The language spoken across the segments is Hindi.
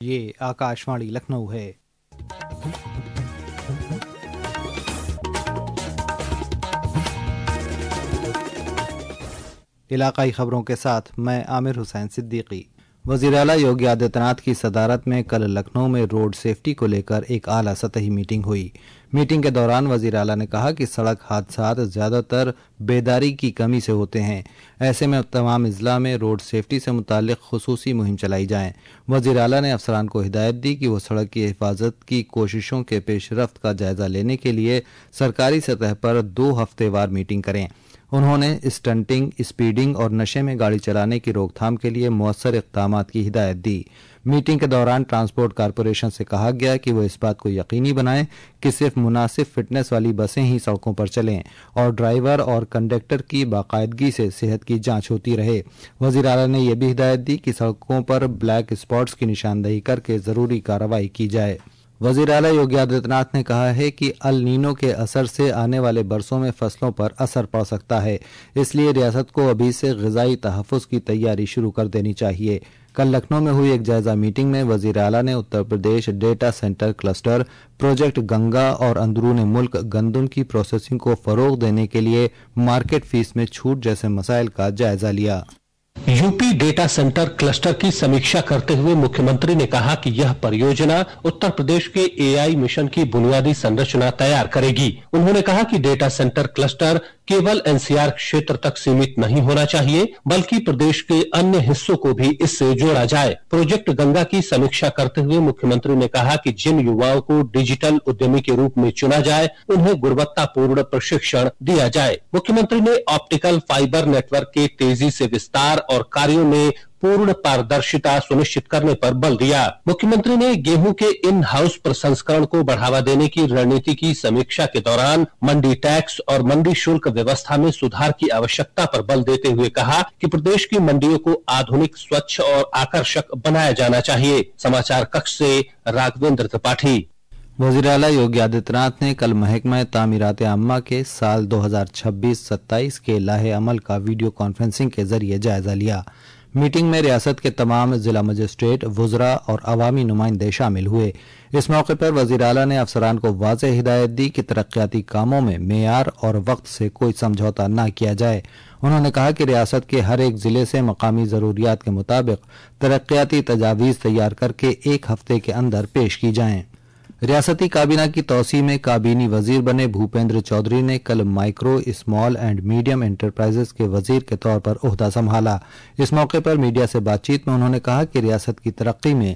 ये आकाशवाणी लखनऊ है। इलाकाई खबरों के साथ मैं आमिर हुसैन सिद्दीकी। वज़ीर आला योगी आदित्यनाथ की सदारत में कल लखनऊ में रोड सेफ्टी को लेकर एक आला सतही मीटिंग हुई। मीटिंग के दौरान वज़ीर आला ने कहा कि सड़क हादसात ज़्यादातर बेदारी की कमी से होते हैं। ऐसे में तमाम अजला में रोड सेफ्टी से मुताल्लिक खुसूसी मुहिम चलाई जाए। वज़ीर आला ने अफसरान को हिदायत दी कि वो सड़क की हिफाजत की कोशिशों के पेशरफ्त का जायजा लेने के लिए सरकारी सतह पर 2 हफ्तेवार मीटिंग करें। उन्होंने स्टंटिंग, स्पीडिंग और नशे में गाड़ी चलाने की रोकथाम के लिए मौसर इक़दाम की हिदायत दी। मीटिंग के दौरान ट्रांसपोर्ट कॉरपोरेशन से कहा गया कि वो इस बात को यकीनी बनाएं कि सिर्फ मुनासिब फिटनेस वाली बसें ही सड़कों पर चलें और ड्राइवर और कंडक्टर की बाकायदगी से सेहत की जांच होती रहे। वज़ीर आला ने यह भी हिदायत दी कि सड़कों पर ब्लैक स्पॉट्स की निशानदेही करके ज़रूरी कार्रवाई की जाए। वज़ीर आला योगी आदित्यनाथ ने कहा है कि अल नीनो के असर से आने वाले बरसों में फसलों पर असर पड़ सकता है, इसलिए रियासत को अभी से ग़िज़ाई तहफ़्फ़ुज़ की तैयारी शुरू कर देनी चाहिए। कल लखनऊ में हुई एक जायजा मीटिंग में वज़ीर आला ने Uttar Pradesh data centre cluster, project Ganga और अंदरूनी मुल्क गंदम की प्रोसेसिंग को फ़रोग़ देने के लिए मार्केट फीस में छूट जैसे मसाइल का जायजा लिया। यूपी डेटा सेंटर क्लस्टर की समीक्षा करते हुए मुख्यमंत्री ने कहा कि यह परियोजना उत्तर प्रदेश के एआई मिशन की बुनियादी संरचना तैयार करेगी। उन्होंने कहा कि डेटा सेंटर क्लस्टर केवल एनसीआर क्षेत्र तक सीमित नहीं होना चाहिए, बल्कि प्रदेश के अन्य हिस्सों को भी इससे जोड़ा जाए। प्रोजेक्ट गंगा की समीक्षा करते हुए मुख्यमंत्री ने कहा कि जिन युवाओं को डिजिटल उद्यमी के रूप में चुना जाए, उन्हें गुणवत्तापूर्ण प्रशिक्षण दिया जाए। मुख्यमंत्री ने ऑप्टिकल फाइबर नेटवर्क के तेजी से विस्तार और कार्यों में पूर्ण पारदर्शिता सुनिश्चित करने पर बल दिया। मुख्यमंत्री ने गेहूं के इन हाउस प्रसंस्करण को बढ़ावा देने की रणनीति की समीक्षा के दौरान मंडी टैक्स और मंडी शुल्क व्यवस्था में सुधार की आवश्यकता पर बल देते हुए कहा कि प्रदेश की मंडियों को आधुनिक, स्वच्छ और आकर्षक बनाया जाना चाहिए। समाचार कक्ष से राघवेंद्र त्रिपाठी। वज़ीर आला योगी आदित्यनाथ ने कल महकमा तामीरात आम्मा के साल 2026-27 के लाहे अमल का वीडियो कॉन्फ्रेंसिंग के जरिए जायजा लिया। मीटिंग में रियासत के तमाम जिला मजिस्ट्रेट, वुज़रा और अवामी नुमाइंदे शामिल हुए। इस मौके पर वज़ीर आला ने अफसरान को वाज़ेह हिदायत दी कि तरक्याती कामों में मेयार और वक्त से कोई समझौता न किया जाए। उन्होंने कहा कि रियासत के हर एक जिले से मकामी ज़रूरियात के मुताबिक तरक्याती तजावीज़ तैयार करके 1 हफ्ते के अंदर पेश की जाएं। रियासती काबीना की तौसी में काबीनी वजीर बने भूपेंद्र चौधरी ने कल micro, small and medium enterprises के वजीर के तौर पर ओहदा संभाला। इस मौके पर मीडिया से बातचीत में उन्होंने कहा कि रियासत की तरक्की में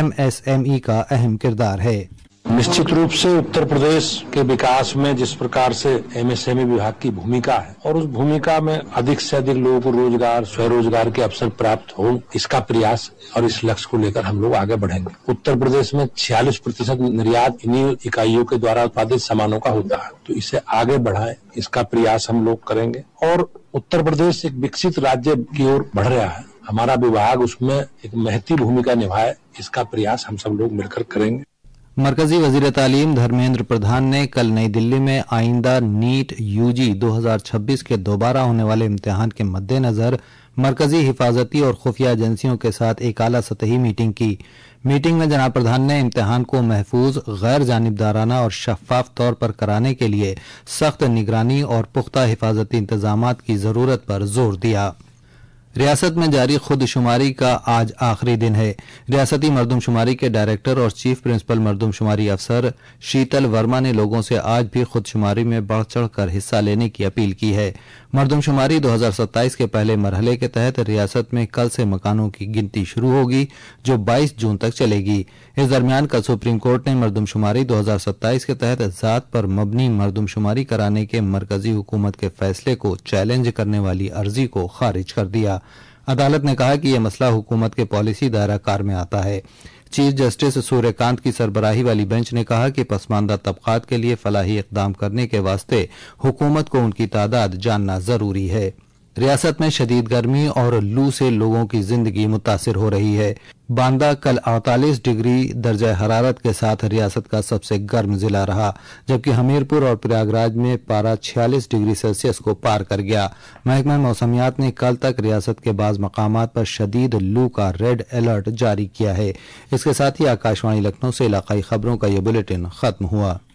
MSME का अहम किरदार है। निश्चित रूप से उत्तर प्रदेश के विकास में जिस प्रकार से MSME विभाग की भूमिका है और उस भूमिका में अधिक से अधिक लोगों को रोजगार, स्वरोजगार के अवसर प्राप्त हो, इसका प्रयास और इस लक्ष्य को लेकर हम लोग आगे बढ़ेंगे। उत्तर प्रदेश में 46% निर्यात इन्हीं इकाइयों के द्वारा उत्पादित सामानों का होता है, तो इसे आगे बढ़ाएं, इसका प्रयास हम लोग करेंगे। और उत्तर प्रदेश एक विकसित राज्य की ओर बढ़ रहा है, हमारा विभाग उसमें एक महती भूमिका निभाए, इसका प्रयास हम सब लोग मिलकर करेंगे। मरकजी वजीर तालीम धर्मेंद्र प्रधान ने कल नई दिल्ली में आइंदा नीट UG 2026 के दोबारा होने वाले इम्तिहान के मद्देनजर मरकजी हिफाजती और खुफिया एजेंसियों के साथ एक आला सतही मीटिंग की। मीटिंग में जनाब प्रधान ने इम्तिहान को महफूज, गैर जानिबदाराना और शफाफ तौर पर कराने के लिए सख्त निगरानी और पुख्ता हिफाजती इंतजामात की जरूरत पर जोर दिया। रियासत में जारी खुदशुमारी का आज आखिरी दिन है। रियासती मरदमशुमारी के डायरेक्टर और चीफ प्रिंसिपल मरदमशुमारी अफसर शीतल वर्मा ने लोगों से आज भी खुदशुमारी में बढ़ चढ़ कर हिस्सा लेने की अपील की है। मरदमशुमारी 2027 के पहले मरहले के तहत रियासत में कल से मकानों की गिनती शुरू होगी, जो 22 जून तक चलेगी। इस दरमियान कल सुप्रीम कोर्ट ने मरदमशुमारी 2027 के तहत जात पर मबनी मरदमशुमारी कराने के मरकजी हुकूमत के फैसले को चैलेंज करने वाली अर्जी को खारिज कर दिया। अदालत ने कहा कि यह मसला हुकूमत के पॉलिसी दायरा कार में आता है। चीफ जस्टिस सूर्यकांत की सरबराही वाली बेंच ने कहा कि पसमानदा तबकात के लिए फलाही इकदाम करने के वास्ते हुकूमत को उनकी तादाद जानना जरूरी है। रियासत में शदीद गर्मी और लू से लोगों की जिंदगी मुतासिर हो रही है। बांदा कल 48 डिग्री दर्जा हरारत के साथ रियासत का सबसे गर्म जिला रहा, जबकि हमीरपुर और प्रयागराज में पारा 46 डिग्री सेल्सियस को पार कर गया। महकमा मौसमियात ने कल तक रियासत के बाज़ मकामात पर शदीद लू का रेड अलर्ट जारी किया है। इसके साथ ही आकाशवाणी लखनऊ से इलाकाई खबरों का ये बुलेटिन खत्म हुआ।